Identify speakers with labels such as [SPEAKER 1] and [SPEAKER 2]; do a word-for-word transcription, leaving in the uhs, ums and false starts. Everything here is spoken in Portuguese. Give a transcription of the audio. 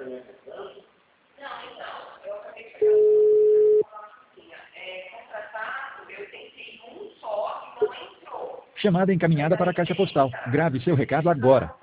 [SPEAKER 1] Não, então, eu acabei de pegar é, contratado, eu tentei um só e não entrou.
[SPEAKER 2] Chamada encaminhada para a caixa postal. Grave seu recado agora.